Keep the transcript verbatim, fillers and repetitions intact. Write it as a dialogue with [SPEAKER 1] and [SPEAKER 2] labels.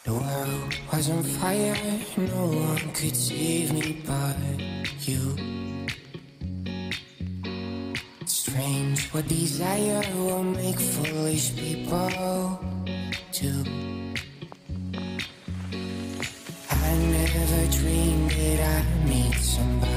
[SPEAKER 1] The world was on fire, no one could save me but you. Strange what desire will make foolish people do. I never dreamed that I'd meet somebody